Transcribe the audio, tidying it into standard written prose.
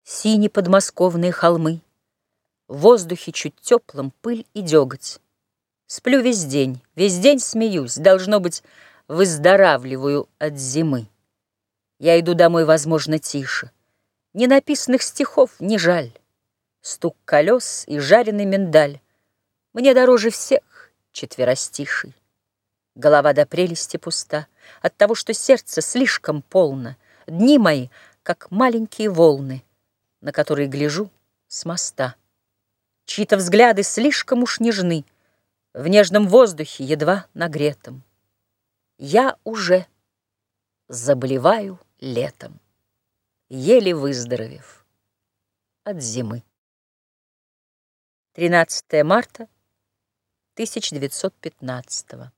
Сини подмосковные холмы, в воздухе чуть теплым пыль и деготь. Сплю весь день смеюсь, должно быть, выздоравливаю от зимы. Я иду домой, возможно, тише. Ненаписанных стихов не жаль. Стук колес и жареный миндаль мне дороже всех четверостиший. Голова до прелести пуста от того, что сердце слишком полно. Дни мои, как маленькие волны, на которые гляжу с моста. Чьи-то взгляды слишком уж нежны, в нежном воздухе едва нагретом. Я уже заболеваю летом, еле выздоровев от зимы. 13 марта 1915